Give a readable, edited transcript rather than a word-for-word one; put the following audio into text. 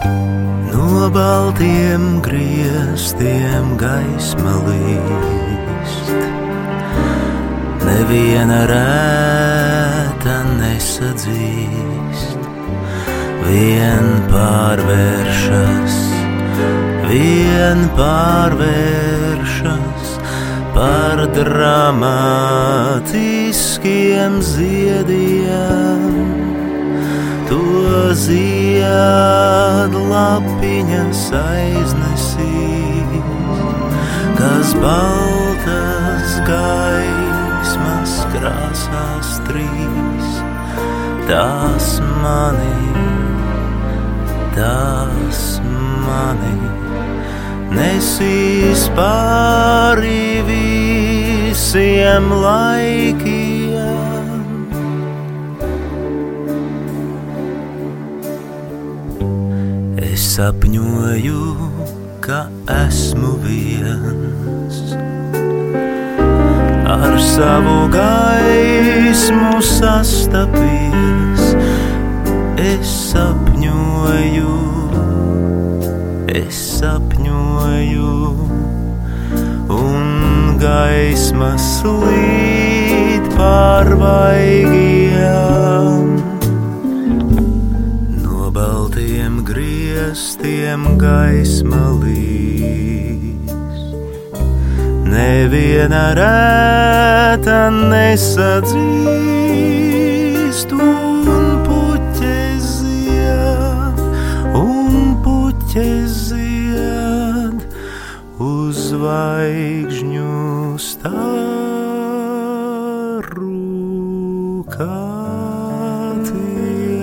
No baltiem griestiem gaisma līst, neviena rēta nesadzīst, vien pārvēršas par dramatiskiem ziediem. To ziedlapiņas aiznesīs, kas baltas gaismas krāsās trīs. Tās mani nesīs pāri visiem laikiem. Es sapņoju, ka esmu viens, ar savu gaismu sastapies. Es sapņoju, un gaisma slīd pār vaigiem. No baltiem griestiem gaisma līst, neviena rēta nesadzīst, un puķes zied uz zvaigžņu staru katiem.